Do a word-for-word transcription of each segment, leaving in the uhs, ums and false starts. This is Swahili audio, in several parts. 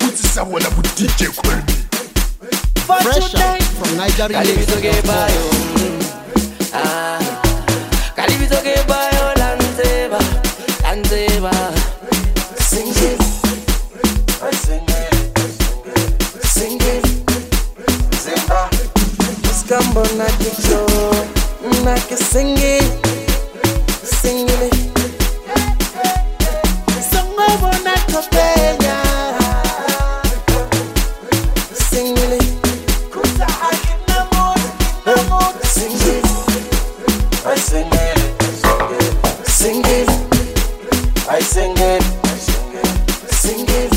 Kutsisa wala bu D J Colby. Fresh out from Nigeria. Calibito que bayo. Ah. Calibito que bayo lanteba. Lanteba. Sing it. I sing it. Sing it. Zimba. Scambo na kicho. Na que sing it. Sing it. Songo na kopenya. Sing it. Sing it, I sing it, sing it, I sing it, sing it,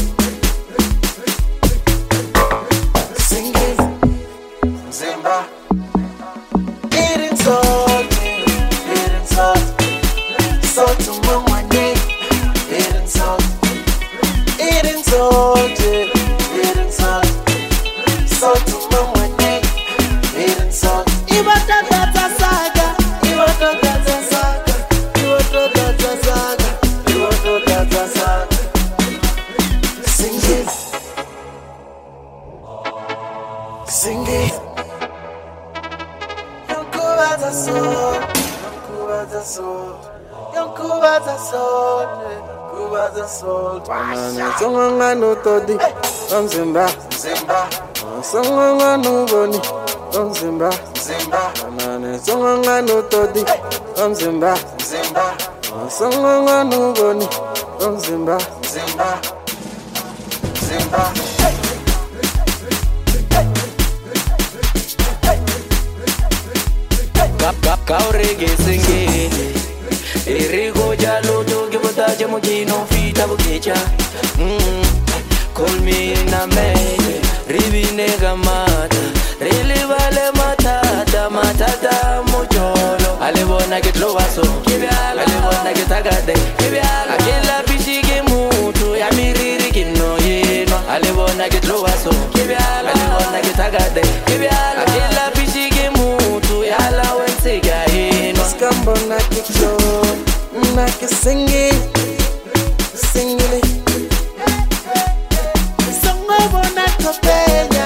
sing it, Zimba. Eating salt, eating salt, salt to my neck, eating salt, eating salt, eating salt, salt to my neck, eating salt. Iwatata saga, iwatata saga, iwatata saga, iwatata saga. Sing it, sing it. Yankubaza soul, yankubaza soul, yankubaza soul, yankubaza soul. Songa no todi, on Zimba, Zimba. Songa no boni, on Zimba. Zimba, nane songa no todi, on Zimba, Zimba, songa no boni, on Zimba, Zimba, Zimba. Kaurege singele, erigo jalo to gibota jamo kino fita bukecha. Call me na me, ribi nega mata, really vale matata, matata mucholo. Ale bona get low aso, ale bona get agade. Akela pishige mutu, ya miriri kino yeno. Ale bona get low aso, ale bona get agade. Akela pishige mutu, ya la wense ga yeno. Scambo na kicho, na ke singi, singili. Songo bona kopenya.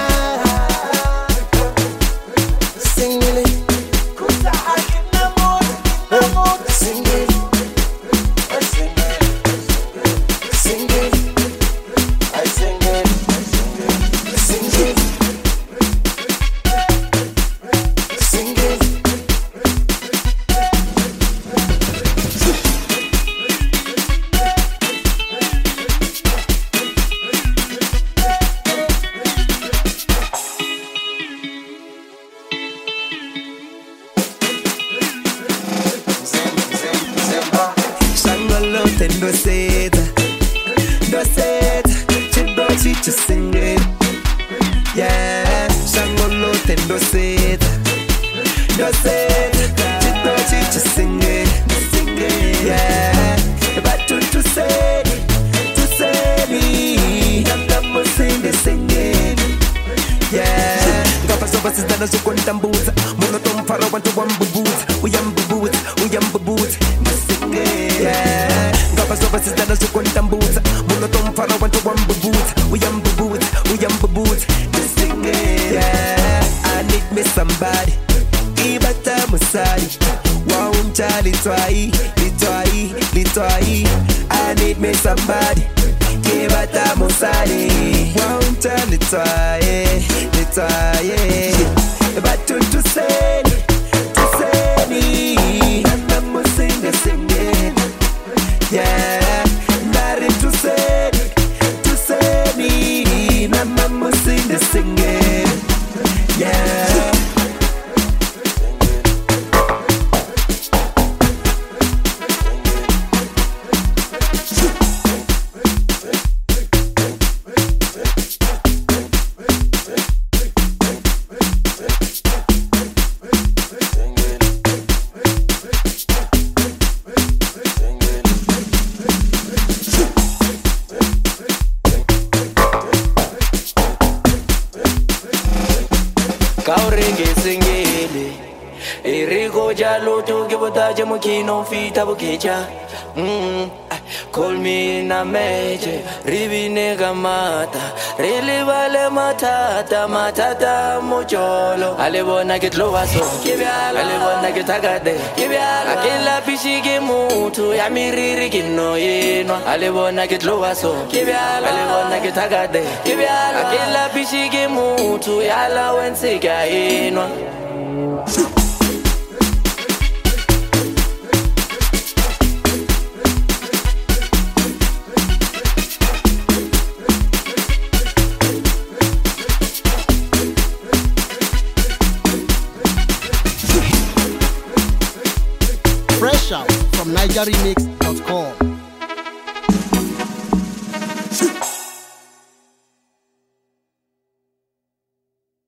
Do seta, do seta, chido chicho sing it, yeah. Shangolo tendo seta, do seta, chido chicho sing it, sing it, yeah. But to to say, to say me, I'm sing it, sing it, yeah. Gapa soba sizana so kontambuza, mono tom faro wantu wambubuza, uyambubuza, uyambubuza, sing it, yeah. Soba sizana so kontambuza, mono tom faro wantu wambubuza, uyambubuza, uyambubuza, sing it, yeah. I need me somebody, ibata musari, wa uncha litwai, litwai, litwai. I need me somebody, ibata musari, wa uncha litwai, litwai. But to to say, to say me, I'm sing the sing it. Yeah, nothing to say, to say me, my mama sing the singing, yeah. Kaurenge singele, erigo jalo to gibota jamo kino fita bukecha. call me in a major. Ribi nega mata, really vale matata, matata mojolo. Ale bona get low aso, ale bona get agade. Akela pishi ge mutu, ya miriri kino yeno. Ale bona get low aso, ale bona get agade. Akela pishi ge mutu, ya la wense ga yeno. Fresh out from Niger Remix dot com.